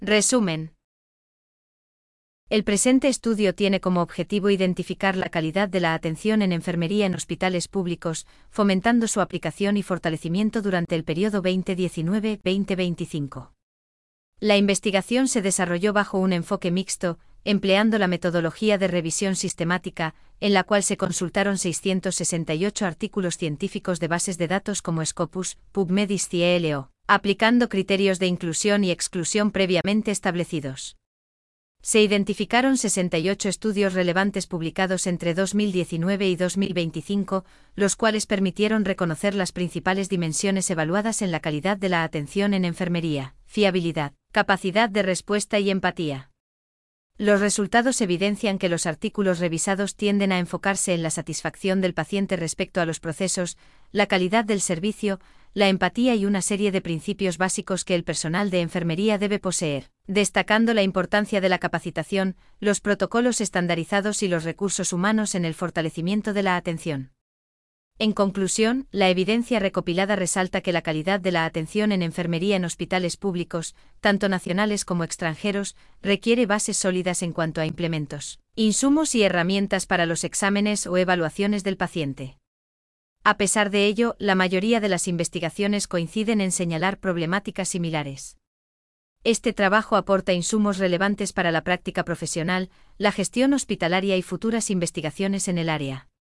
Resumen. El presente estudio tiene como objetivo identificar la calidad de la atención en enfermería en hospitales públicos, fomentando su aplicación y fortalecimiento durante el periodo 2019-2025. La investigación se desarrolló bajo un enfoque mixto, empleando la metodología de revisión sistemática, en la cual se consultaron 668 artículos científicos de bases de datos como Scopus, PubMed y SciELO, aplicando criterios de inclusión y exclusión previamente establecidos. Se identificaron 68 estudios relevantes publicados entre 2019 y 2025, los cuales permitieron reconocer las principales dimensiones evaluadas en la calidad de la atención en enfermería: fiabilidad, capacidad de respuesta y empatía. Los resultados evidencian que los artículos revisados tienden a enfocarse en la satisfacción del paciente respecto a los procesos, la calidad del servicio, la empatía y una serie de principios básicos que el personal de enfermería debe poseer, destacando la importancia de la capacitación, los protocolos estandarizados y los recursos humanos en el fortalecimiento de la atención. En conclusión, la evidencia recopilada resalta que la calidad de la atención en enfermería en hospitales públicos, tanto nacionales como extranjeros, requiere bases sólidas en cuanto a implementos, insumos y herramientas para los exámenes o evaluaciones del paciente. A pesar de ello, la mayoría de las investigaciones coinciden en señalar problemáticas similares. Este trabajo aporta insumos relevantes para la práctica profesional, la gestión hospitalaria y futuras investigaciones en el área.